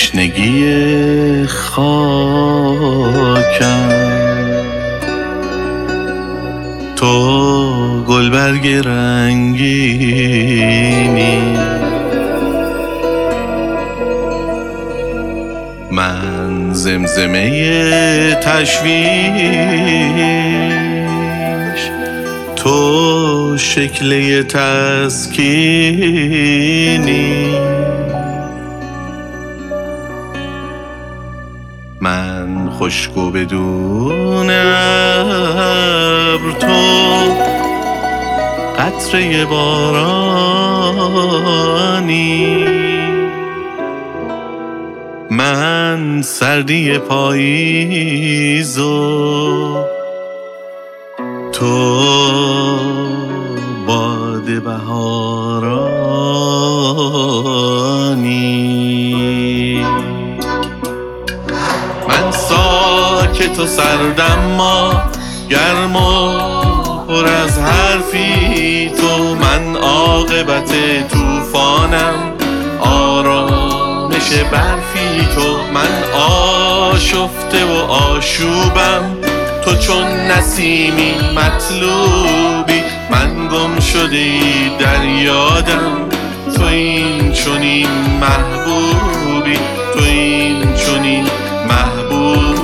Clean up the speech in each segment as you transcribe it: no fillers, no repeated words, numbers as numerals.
تشنگی خاکم، تو گلبرگ رنگینی، من زمزمه تشویش، تو شکل تسکینی، من خشک و بدون ابر، تو قطره بارانی، من سردی پاییز و تو باد بهارانی. من ساکت و سردم ما گرم و پر از حرفی تو، من عاقبت طوفانم آرامش برفی تو، من آشفته و آشوبم تو، چون نسیمی مطلوبی، من گم شده در یادم، تو این چنین محبوبی، تو این چنین محبوبی.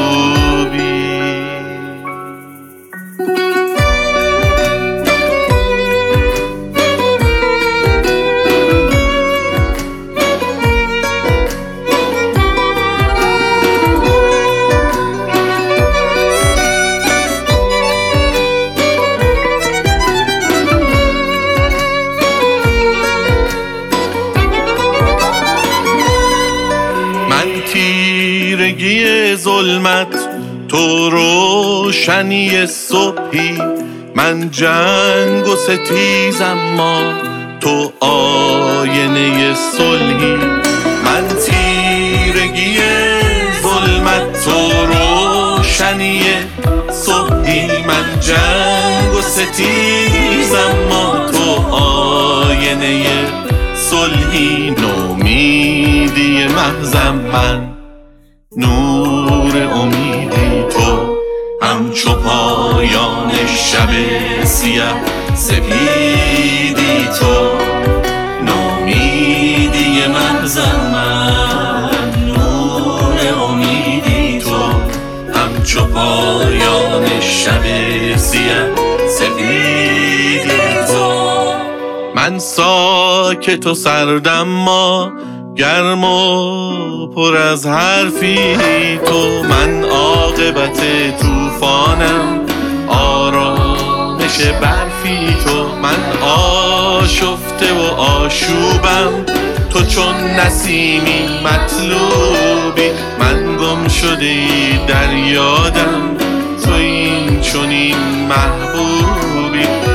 تیرگی ظلمت، تو روشنی صبحی، من جنگ و ستیزم ما تو آینه صلحی، من تیرگی ظلمت، تو روشنی صبحی، من جنگ و ستیزم ما تو آینه صلحی، نومیدی محضم من نور امیدی تو، همچو پایان شب سیاه سپیدی تو، نومیدی محضم من نور امیدی تو، همچو پایان شب سیاه سپیدی تو. من ساکت و سردم ما گرم و پر از حرفی تو، من عاقبت طوفانم آرامش برفی تو، من آشفته و آشوبم تو، چون نسیمی مطلوبی، من گم شده در یادم، تو این چنین محبوبی،